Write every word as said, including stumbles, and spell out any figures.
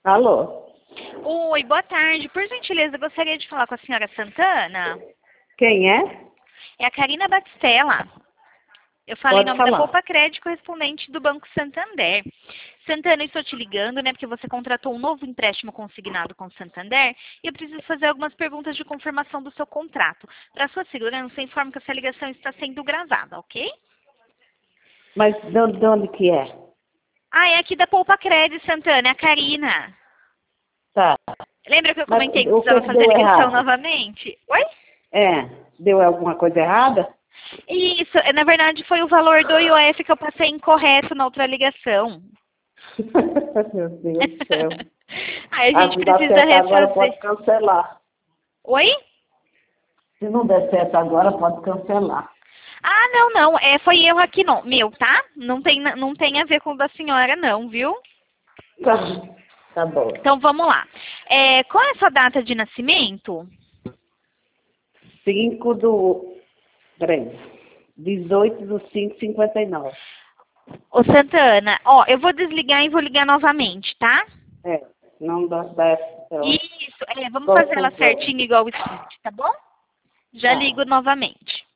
Alô? Oi, boa tarde. Por gentileza, gostaria de falar com a senhora Santana. Quem é? É a Karina Batistella. Eu falei em Pode nome da falar. Poupa Crédito, correspondente do Banco Santander. Santana, eu estou te ligando, né, porque você contratou um novo empréstimo consignado com o Santander e eu preciso fazer algumas perguntas de confirmação do seu contrato. Para sua segurança, eu informo que essa ligação está sendo gravada, ok? Mas de onde, de onde que é? Ah, é aqui da Poupa Crédito, Santana, é a Karina. Tá. Lembra que eu Mas comentei que o que precisava que fazer deu a ligação errado? novamente? Oi? É, deu alguma coisa errada? Isso, na verdade foi o valor do I O F que eu passei incorreto na outra ligação. Meu Deus do céu. Aí a Ah, gente se dá precisa certo agora, refazer. pode cancelar. Oi? Se não der certo agora, pode cancelar. Ah, não, não. É, foi erro aqui não. Meu, tá? Não tem, não tem a ver com o da senhora, não, viu? Tá, tá bom. Então vamos lá. É, qual é a sua data de nascimento? cinco do... Peraí. dezoito do cinco, cinquenta e nove. Ô Santana, ó, eu vou desligar e vou ligar novamente, tá? É, não dá certo. Isso, é, vamos fazer ela Confusão. certinho igual o script, tá bom? Já Tá. ligo novamente.